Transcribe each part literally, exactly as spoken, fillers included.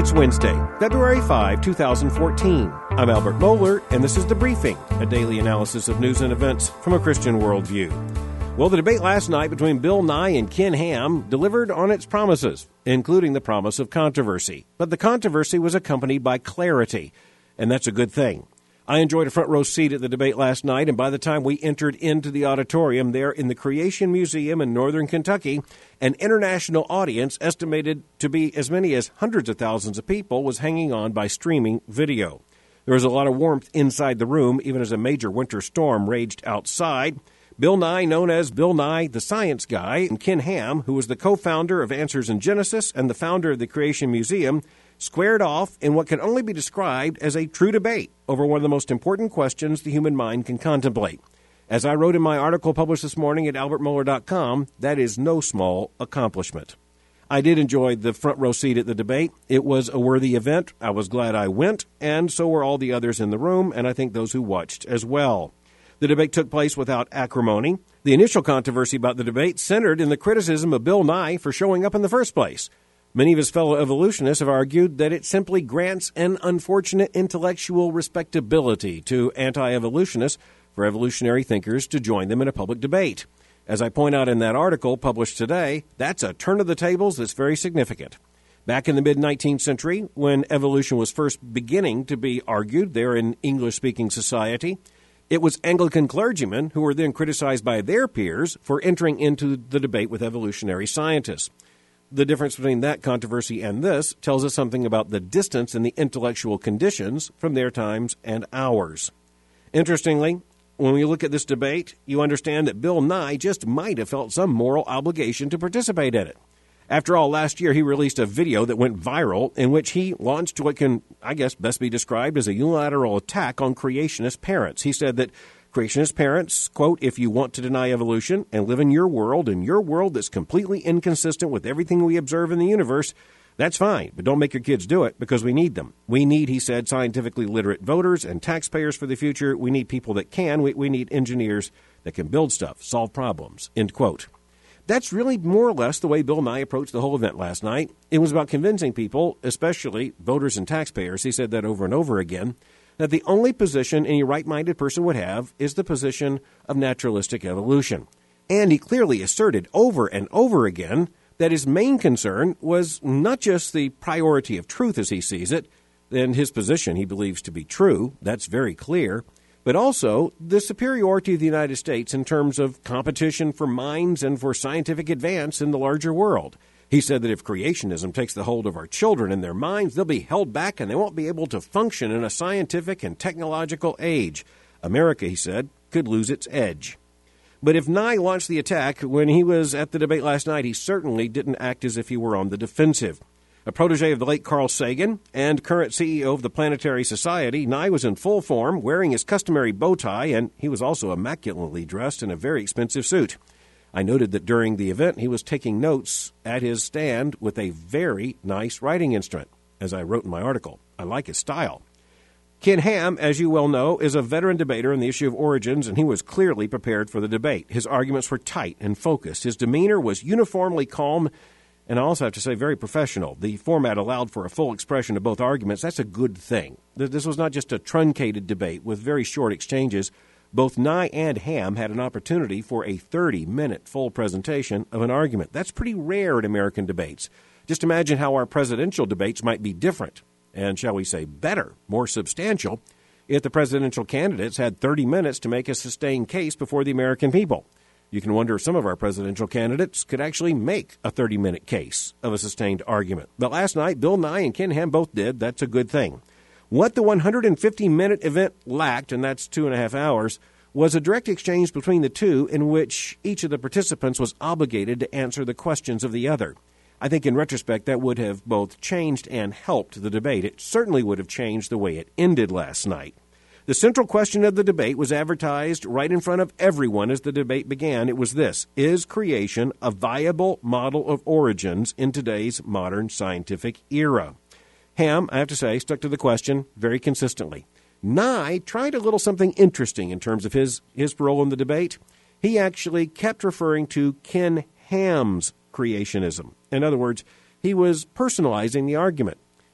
It's Wednesday, February fifth, twenty fourteen. I'm Albert Mohler, and this is The Briefing, a daily analysis of news and events from a Christian worldview. Well, the debate last night between Bill Nye and Ken Ham delivered on its promises, including the promise of controversy. But the controversy was accompanied by clarity, and that's a good thing. I enjoyed a front row seat at the debate last night, and by the time we entered into the auditorium there in the Creation Museum in northern Kentucky, an international audience estimated to be as many as hundreds of thousands of people was hanging on by streaming video. There was a lot of warmth inside the room, even as a major winter storm raged outside. Bill Nye, known as Bill Nye the Science Guy, and Ken Ham, who was the co-founder of Answers in Genesis and the founder of the Creation Museum, squared off in what can only be described as a true debate over one of the most important questions the human mind can contemplate. As I wrote in my article published this morning at albert mohler dot com, that is no small accomplishment. I did enjoy the front row seat at the debate. It was a worthy event. I was glad I went, and so were all the others in the room, and I think those who watched as well. The debate took place without acrimony. The initial controversy about the debate centered in the criticism of Bill Nye for showing up in the first place. Many of his fellow evolutionists have argued that it simply grants an unfortunate intellectual respectability to anti-evolutionists for evolutionary thinkers to join them in a public debate. As I point out in that article published today, that's a turn of the tables that's very significant. Back in the mid-nineteenth century, when evolution was first beginning to be argued there in English-speaking society, it was Anglican clergymen who were then criticized by their peers for entering into the debate with evolutionary scientists. The difference between that controversy and this tells us something about the distance in the intellectual conditions from their times and ours. Interestingly, when we look at this debate, you understand that Bill Nye just might have felt some moral obligation to participate in it. After all, last year he released a video that went viral in which he launched what can, I guess, best be described as a unilateral attack on creationist parents. He said that creationist parents, quote, if you want to deny evolution and live in your world, in your world that's completely inconsistent with everything we observe in the universe, that's fine, but don't make your kids do it because we need them. We need, he said, scientifically literate voters and taxpayers for the future. We need people that can. We, we need engineers that can build stuff, solve problems, end quote. That's really more or less the way Bill Nye approached the whole event last night. It was about convincing people, especially voters and taxpayers, he said that over and over again, that the only position any right-minded person would have is the position of naturalistic evolution. And he clearly asserted over and over again that his main concern was not just the priority of truth as he sees it, and his position he believes to be true, that's very clear, but also the superiority of the United States in terms of competition for minds and for scientific advance in the larger world. He said that if creationism takes the hold of our children and their minds, they'll be held back and they won't be able to function in a scientific and technological age. America, he said, could lose its edge. But if Nye launched the attack when he was at the debate last night, he certainly didn't act as if he were on the defensive. A protege of the late Carl Sagan and current C E O of the Planetary Society, Nye was in full form, wearing his customary bow tie, and he was also immaculately dressed in a very expensive suit. I noted that during the event, he was taking notes at his stand with a very nice writing instrument, as I wrote in my article. I like his style. Ken Ham, as you well know, is a veteran debater on the issue of origins, and he was clearly prepared for the debate. His arguments were tight and focused. His demeanor was uniformly calm, and I also have to say very professional. The format allowed for a full expression of both arguments. That's a good thing. This was not just a truncated debate with very short exchanges. Both Nye and Ham had an opportunity for a thirty-minute full presentation of an argument. That's pretty rare in American debates. Just imagine how our presidential debates might be different, and shall we say better, more substantial, if the presidential candidates had thirty minutes to make a sustained case before the American people. You can wonder if some of our presidential candidates could actually make a thirty-minute case of a sustained argument. But last night, Bill Nye and Ken Ham both did. That's a good thing. What the one hundred fifty minute event lacked, and that's two and a half hours, was a direct exchange between the two in which each of the participants was obligated to answer the questions of the other. I think in retrospect that would have both changed and helped the debate. It certainly would have changed the way it ended last night. The central question of the debate was advertised right in front of everyone as the debate began. It was this: is creation a viable model of origins in today's modern scientific era? Ham, I have to say, stuck to the question very consistently. Nye tried a little something interesting in terms of his, his role in the debate. He actually kept referring to Ken Ham's creationism. In other words, he was personalizing the argument.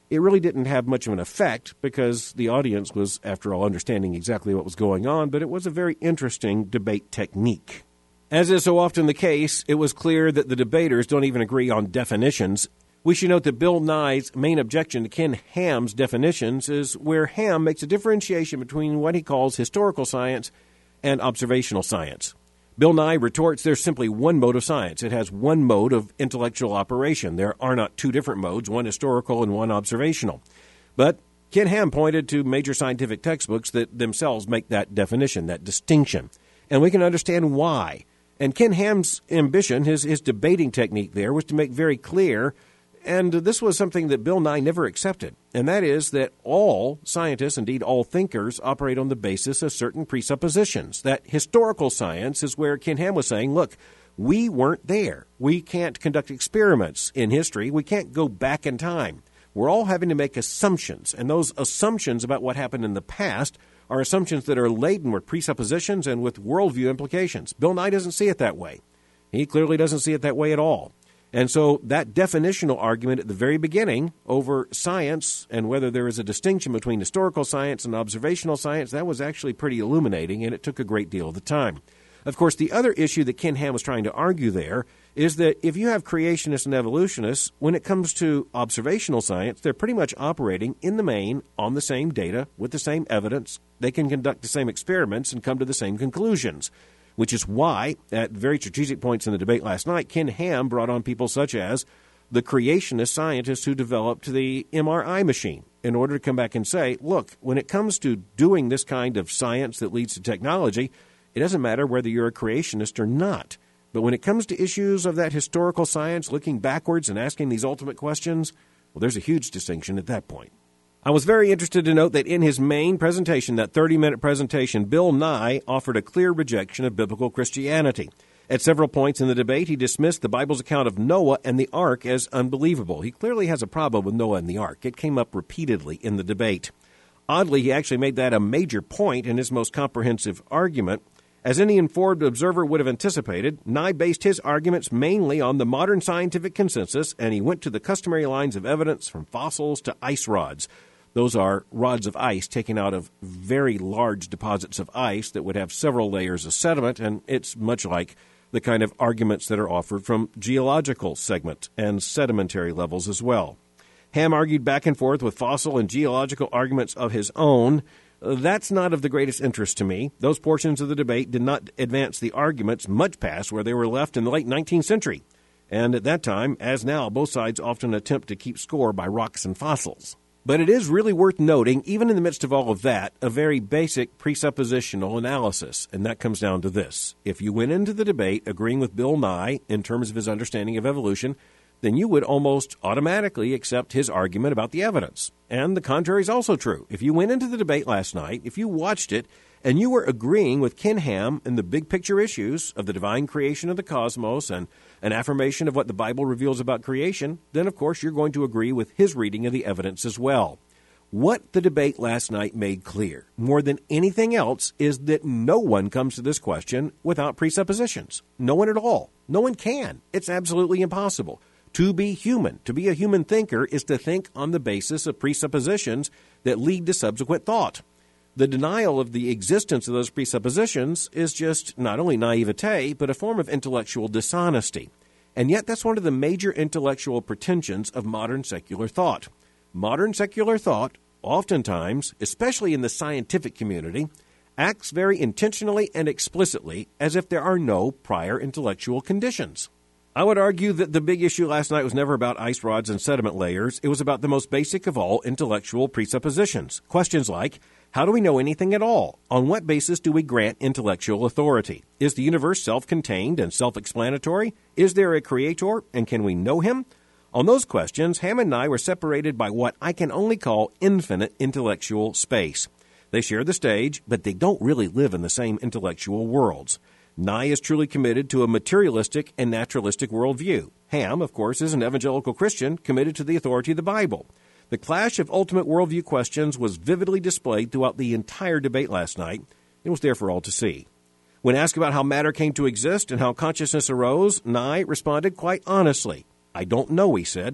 it really didn't have much of an effect because the audience was, after all, understanding exactly what was going on, but it was a very interesting debate technique. As is so often the case, it was clear that the debaters don't even agree on definitions. We should note that Bill Nye's main objection to Ken Ham's definitions is where Ham makes a differentiation between what he calls historical science and observational science. Bill Nye retorts there's simply one mode of science. It has one mode of intellectual operation. There are not two different modes, one historical and one observational. But Ken Ham pointed to major scientific textbooks that themselves make that definition, that distinction. And we can understand why. And Ken Ham's ambition, his, his debating technique there, was to make very clear, and this was something that Bill Nye never accepted, and that is that all scientists, indeed all thinkers, operate on the basis of certain presuppositions. That historical science is where Ken Ham was saying, look, we weren't there. We can't conduct experiments in history. We can't go back in time. We're all having to make assumptions, and those assumptions about what happened in the past are assumptions that are laden with presuppositions and with worldview implications. Bill Nye doesn't see it that way. He clearly doesn't see it that way at all. And so that definitional argument at the very beginning over science and whether there is a distinction between historical science and observational science, that was actually pretty illuminating, and it took a great deal of the time. Of course, the other issue that Ken Ham was trying to argue there is that if you have creationists and evolutionists, when it comes to observational science, they're pretty much operating in the main on the same data with the same evidence. They can conduct the same experiments and come to the same conclusions, which is why, at very strategic points in the debate last night, Ken Ham brought on people such as the creationist scientists who developed the M R I machine in order to come back and say, look, when it comes to doing this kind of science that leads to technology, it doesn't matter whether you're a creationist or not. But when it comes to issues of that historical science, looking backwards and asking these ultimate questions, well, there's a huge distinction at that point. I was very interested to note that in his main presentation, that thirty-minute presentation, Bill Nye offered a clear rejection of biblical Christianity. At several points in the debate, he dismissed the Bible's account of Noah and the ark as unbelievable. He clearly has a problem with Noah and the ark. It came up repeatedly in the debate. Oddly, he actually made that a major point in his most comprehensive argument. As any informed observer would have anticipated, Nye based his arguments mainly on the modern scientific consensus, and he went to the customary lines of evidence from fossils to ice rods. Those are rods of ice taken out of very large deposits of ice that would have several layers of sediment, and it's much like the kind of arguments that are offered from geological segment and sedimentary levels as well. Ham argued back and forth with fossil and geological arguments of his own. That's not of the greatest interest to me. Those portions of the debate did not advance the arguments much past where they were left in the late nineteenth century. And at that time, as now, both sides often attempt to keep score by rocks and fossils. But it is really worth noting, even in the midst of all of that, a very basic presuppositional analysis, and that comes down to this. If you went into the debate agreeing with Bill Nye in terms of his understanding of evolution, then you would almost automatically accept his argument about the evidence. And the contrary is also true. If you went into the debate last night, if you watched it, and you were agreeing with Ken Ham in the big picture issues of the divine creation of the cosmos and an affirmation of what the Bible reveals about creation, then of course you're going to agree with his reading of the evidence as well. What the debate last night made clear, more than anything else, is that no one comes to this question without presuppositions. No one at all. No one can. It's absolutely impossible. To be human, to be a human thinker, is to think on the basis of presuppositions that lead to subsequent thought. The denial of the existence of those presuppositions is just not only naivete, but a form of intellectual dishonesty. And yet that's one of the major intellectual pretensions of modern secular thought. Modern secular thought, oftentimes, especially in the scientific community, acts very intentionally and explicitly as if there are no prior intellectual conditions. I would argue that the big issue last night was never about ice rods and sediment layers. It was about the most basic of all intellectual presuppositions. Questions like, how do we know anything at all? On what basis do we grant intellectual authority? Is the universe self-contained and self-explanatory? Is there a creator, and can we know him? On those questions, Ham and Nye were separated by what I can only call infinite intellectual space. They share the stage, but they don't really live in the same intellectual worlds. Nye is truly committed to a materialistic and naturalistic worldview. Ham, of course, is an evangelical Christian committed to the authority of the Bible. The clash of ultimate worldview questions was vividly displayed throughout the entire debate last night. It was there for all to see. When asked about how matter came to exist and how consciousness arose, Nye responded quite honestly. I don't know, he said.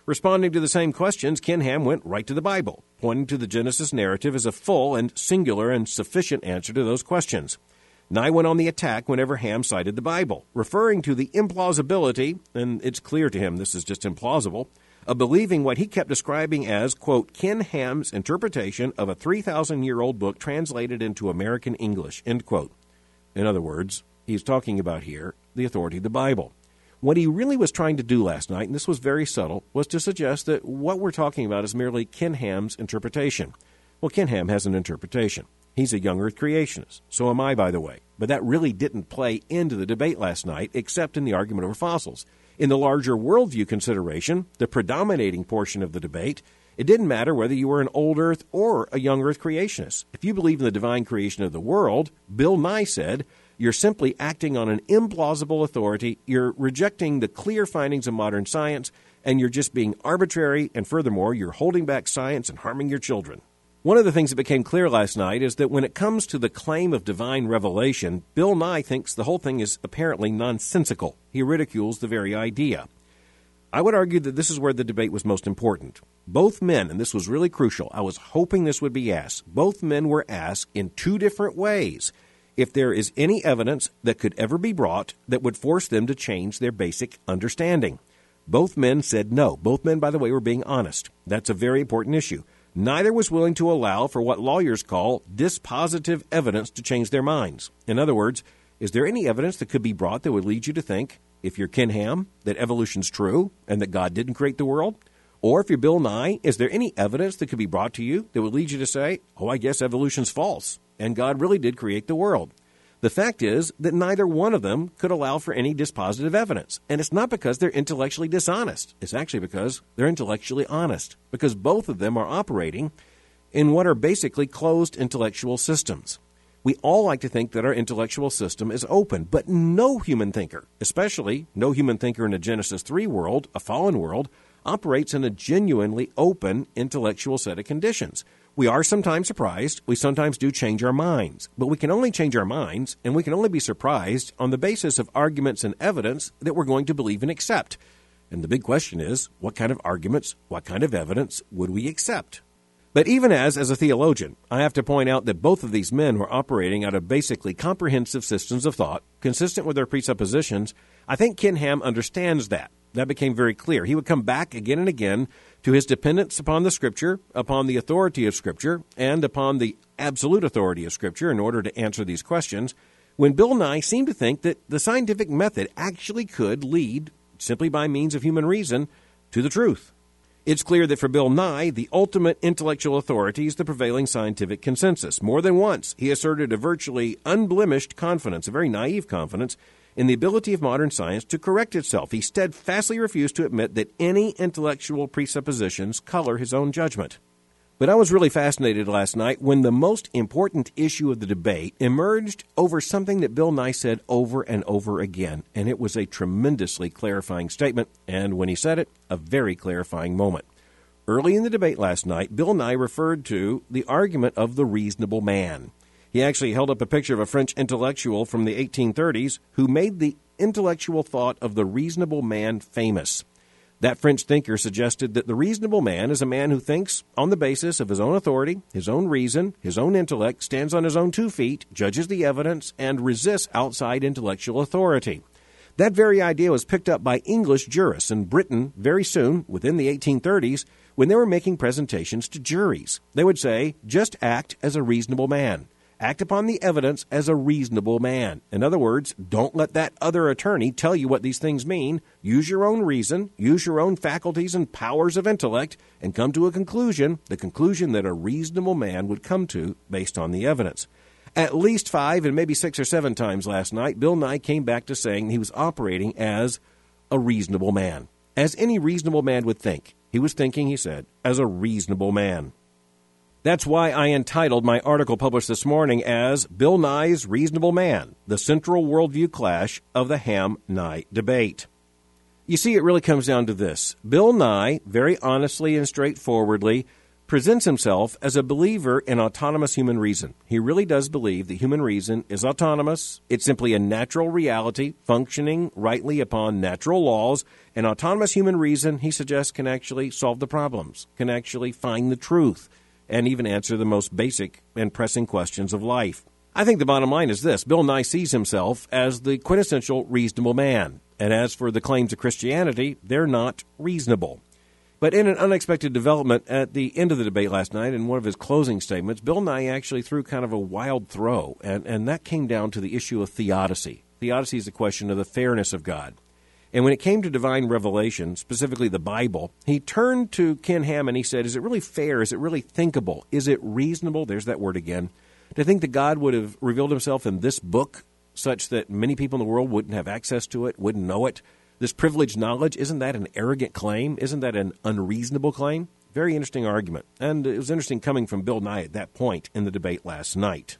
Responding to the same questions, Ken Ham went right to the Bible, pointing to the Genesis narrative as a full and singular and sufficient answer to those questions. Nye went on the attack whenever Ham cited the Bible, referring to the implausibility, and it's clear to him this is just implausible, of believing what he kept describing as, quote, Ken Ham's interpretation of a three thousand year old book translated into American English, end quote. In other words, he's talking about here the authority of the Bible. What he really was trying to do last night, and this was very subtle, was to suggest that what we're talking about is merely Ken Ham's interpretation. Well, Ken Ham has an interpretation. He's a young earth creationist. So am I, by the way. But that really didn't play into the debate last night, except in the argument over fossils. In the larger worldview consideration, the predominating portion of the debate, it didn't matter whether you were an old earth or a young earth creationist. If you believe in the divine creation of the world, Bill Nye said, you're simply acting on an implausible authority, you're rejecting the clear findings of modern science, and you're just being arbitrary, and furthermore, you're holding back science and harming your children. One of the things that became clear last night is that when it comes to the claim of divine revelation, Bill Nye thinks the whole thing is apparently nonsensical. He ridicules the very idea. I would argue that this is where the debate was most important. Both men, and this was really crucial, I was hoping this would be asked, both men were asked in two different ways if there is any evidence that could ever be brought that would force them to change their basic understanding. Both men said no. Both men, by the way, were being honest. That's a very important issue. Neither was willing to allow for what lawyers call dispositive evidence to change their minds. In other words, is there any evidence that could be brought that would lead you to think, if you're Ken Ham, that evolution's true and that God didn't create the world? Or if you're Bill Nye, is there any evidence that could be brought to you that would lead you to say, oh, I guess evolution's false and God really did create the world? The fact is that neither one of them could allow for any dispositive evidence. And it's not because they're intellectually dishonest. It's actually because they're intellectually honest, because both of them are operating in what are basically closed intellectual systems. We all like to think that our intellectual system is open, but no human thinker, especially no human thinker in a Genesis three world, a fallen world, operates in a genuinely open intellectual set of conditions. We are sometimes surprised. We sometimes do change our minds. But we can only change our minds, and we can only be surprised on the basis of arguments and evidence that we're going to believe and accept. And the big question is, what kind of arguments, what kind of evidence would we accept? But even as, as a theologian, I have to point out that both of these men were operating out of basically comprehensive systems of thought, consistent with their presuppositions. I think Ken Ham understands that. That became very clear. He would come back again and again to his dependence upon the Scripture, upon the authority of Scripture, and upon the absolute authority of Scripture in order to answer these questions, when Bill Nye seemed to think that the scientific method actually could lead, simply by means of human reason, to the truth. It's clear that for Bill Nye, the ultimate intellectual authority is the prevailing scientific consensus. More than once, he asserted a virtually unblemished confidence, a very naive confidence, in the ability of modern science to correct itself. He steadfastly refused to admit that any intellectual presuppositions color his own judgment. But I was really fascinated last night when the most important issue of the debate emerged over something that Bill Nye said over and over again, and it was a tremendously clarifying statement, and when he said it, a very clarifying moment. Early in the debate last night, Bill Nye referred to the argument of the reasonable man. He actually held up a picture of a French intellectual from the eighteen thirties who made the intellectual thought of the reasonable man famous. That French thinker suggested that the reasonable man is a man who thinks on the basis of his own authority, his own reason, his own intellect, stands on his own two feet, judges the evidence, and resists outside intellectual authority. That very idea was picked up by English jurists in Britain very soon, within the eighteen thirties, when they were making presentations to juries. They would say, just act as a reasonable man. Act upon the evidence as a reasonable man. In other words, don't let that other attorney tell you what these things mean. Use your own reason, use your own faculties and powers of intellect, and come to a conclusion, the conclusion that a reasonable man would come to based on the evidence. At least five and maybe six or seven times last night, Bill Nye came back to saying he was operating as a reasonable man. As any reasonable man would think. He was thinking, he said, as a reasonable man. That's why I entitled my article published this morning as Bill Nye's Reasonable Man, the Central Worldview Clash of the Ham-Nye Debate. You see, it really comes down to this. Bill Nye, very honestly and straightforwardly, presents himself as a believer in autonomous human reason. He really does believe that human reason is autonomous. It's simply a natural reality functioning rightly upon natural laws. And autonomous human reason, he suggests, can actually solve the problems, can actually find the truth, and even answer the most basic and pressing questions of life. I think the bottom line is this. Bill Nye sees himself as the quintessential reasonable man. And as for the claims of Christianity, they're not reasonable. But in an unexpected development at the end of the debate last night, in one of his closing statements, Bill Nye actually threw kind of a wild throw, and, and that came down to the issue of theodicy. Theodicy is a question of the fairness of God. And when it came to divine revelation, specifically the Bible, he turned to Ken Ham and he said, is it really fair? Is it really thinkable? Is it reasonable? There's that word again. To think that God would have revealed himself in this book such that many people in the world wouldn't have access to it, wouldn't know it. This privileged knowledge, isn't that an arrogant claim? Isn't that an unreasonable claim? Very interesting argument. And it was interesting coming from Bill Nye at that point in the debate last night.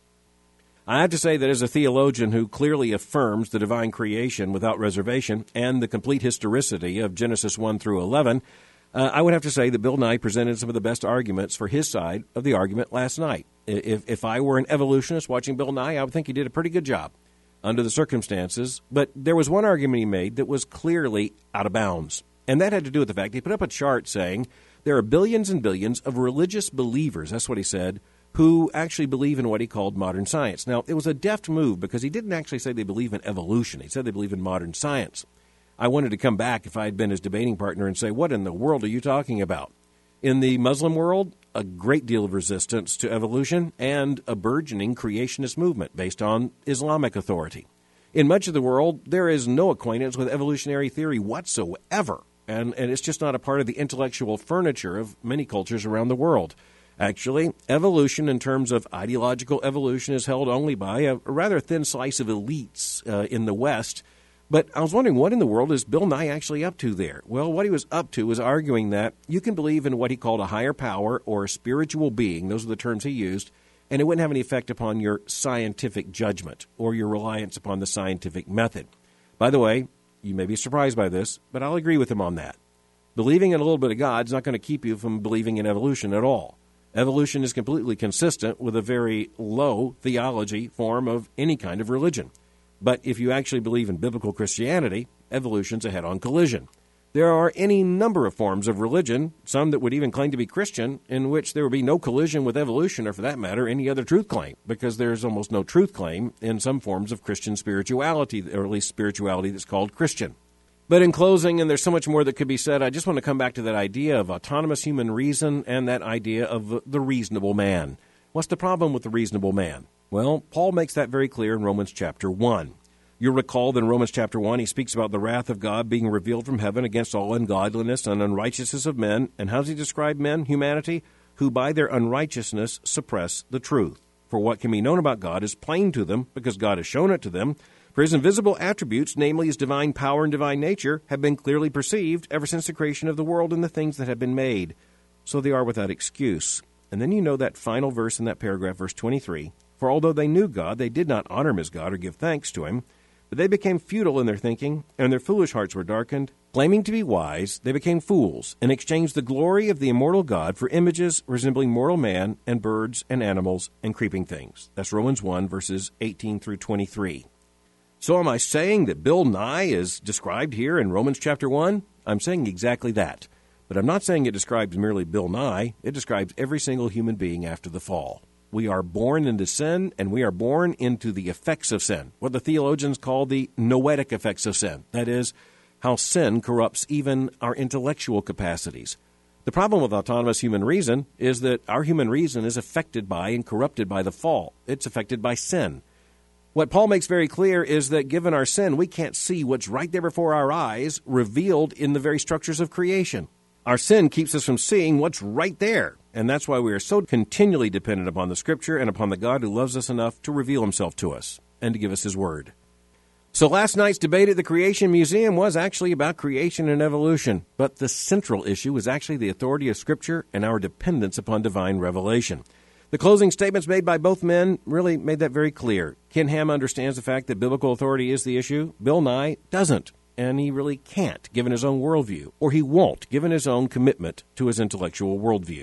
I have to say that as a theologian who clearly affirms the divine creation without reservation and the complete historicity of Genesis one through eleven, uh, I would have to say that Bill Nye presented some of the best arguments for his side of the argument last night. If, if I were an evolutionist watching Bill Nye, I would think he did a pretty good job under the circumstances, but there was one argument he made that was clearly out of bounds, and that had to do with the fact he put up a chart saying there are billions and billions of religious believers, that's what he said, who actually believe in what he called modern science. Now, it was a deft move because he didn't actually say they believe in evolution. He said they believe in modern science. I wanted to come back if I had been his debating partner and say, what in the world are you talking about? In the Muslim world, a great deal of resistance to evolution and a burgeoning creationist movement based on Islamic authority. In much of the world, there is no acquaintance with evolutionary theory whatsoever, and, and it's just not a part of the intellectual furniture of many cultures around the world. Actually, evolution in terms of ideological evolution is held only by a, a rather thin slice of elites uh, in the West. But I was wondering, what in the world is Bill Nye actually up to there? Well, what he was up to was arguing that you can believe in what he called a higher power or a spiritual being. Those are the terms he used. And it wouldn't have any effect upon your scientific judgment or your reliance upon the scientific method. By the way, you may be surprised by this, but I'll agree with him on that. Believing in a little bit of God is not going to keep you from believing in evolution at all. Evolution is completely consistent with a very low theology form of any kind of religion. But if you actually believe in biblical Christianity, evolution's a head-on collision. There are any number of forms of religion, some that would even claim to be Christian, in which there would be no collision with evolution, or for that matter, any other truth claim, because there's almost no truth claim in some forms of Christian spirituality, or at least spirituality that's called Christian. But in closing, and there's so much more that could be said, I just want to come back to that idea of autonomous human reason and that idea of the reasonable man. What's the problem with the reasonable man? Well, Paul makes that very clear in Romans chapter one. You'll recall that in Romans chapter one, he speaks about the wrath of God being revealed from heaven against all ungodliness and unrighteousness of men. And how does he describe men, humanity? Who by their unrighteousness suppress the truth. For what can be known about God is plain to them, because God has shown it to them. For his invisible attributes, namely his divine power and divine nature, have been clearly perceived ever since the creation of the world and the things that have been made. So they are without excuse. And then you know that final verse in that paragraph, verse twenty-three. For although they knew God, they did not honor him as God or give thanks to him. But they became futile in their thinking, and their foolish hearts were darkened. Claiming to be wise, they became fools, and exchanged the glory of the immortal God for images resembling mortal man and birds and animals and creeping things. That's Romans one, verses eighteen through twenty-three. So am I saying that Bill Nye is described here in Romans chapter one? I'm saying exactly that. But I'm not saying it describes merely Bill Nye. It describes every single human being after the fall. We are born into sin, and we are born into the effects of sin, what the theologians call the noetic effects of sin. That is, how sin corrupts even our intellectual capacities. The problem with autonomous human reason is that our human reason is affected by and corrupted by the fall. It's affected by sin. What Paul makes very clear is that given our sin, we can't see what's right there before our eyes, revealed in the very structures of creation. Our sin keeps us from seeing what's right there, and that's why we are so continually dependent upon the Scripture and upon the God who loves us enough to reveal himself to us and to give us his word. So last night's debate at the Creation Museum was actually about creation and evolution, but the central issue was actually the authority of Scripture and our dependence upon divine revelation. The closing statements made by both men really made that very clear. Ken Ham understands the fact that biblical authority is the issue. Bill Nye doesn't. And he really can't, given his own worldview, or he won't, given his own commitment to his intellectual worldview.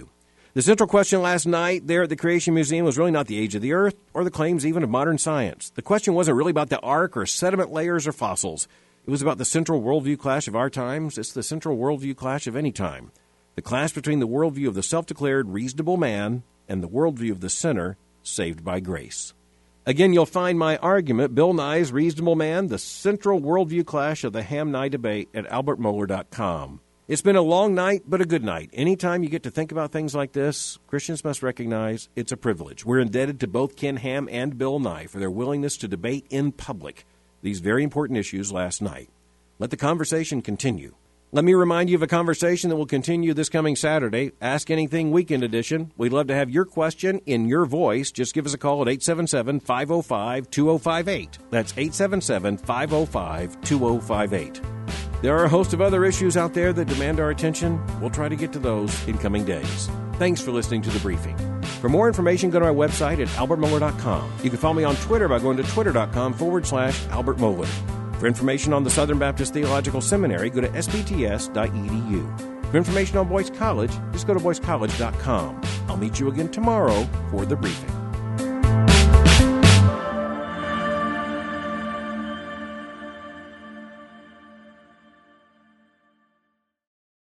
The central question last night there at the Creation Museum was really not the age of the earth or the claims even of modern science. The question wasn't really about the ark or sediment layers or fossils. It was about the central worldview clash of our times. It's the central worldview clash of any time. The clash between the worldview of the self-declared reasonable man and the worldview of the sinner saved by grace. Again, you'll find my argument, Bill Nye's Reasonable Man, the central worldview clash of the Ham-Nye debate at albert mohler dot com. It's been a long night, but a good night. Anytime you get to think about things like this, Christians must recognize it's a privilege. We're indebted to both Ken Ham and Bill Nye for their willingness to debate in public these very important issues last night. Let the conversation continue. Let me remind you of a conversation that will continue this coming Saturday, Ask Anything Weekend Edition. We'd love to have your question in your voice. Just give us a call at eight seven seven, five oh five, two oh five eight. That's eight seven seven, five oh five, two oh five eight. There are a host of other issues out there that demand our attention. We'll try to get to those in coming days. Thanks for listening to The Briefing. For more information, go to our website at albert mohler dot com. You can follow me on Twitter by going to twitter.com forward slash Albert Mohler. For information on the Southern Baptist Theological Seminary, go to s b t s dot e d u. For information on Boyce College, just go to boyce college dot com. I'll meet you again tomorrow for The Briefing.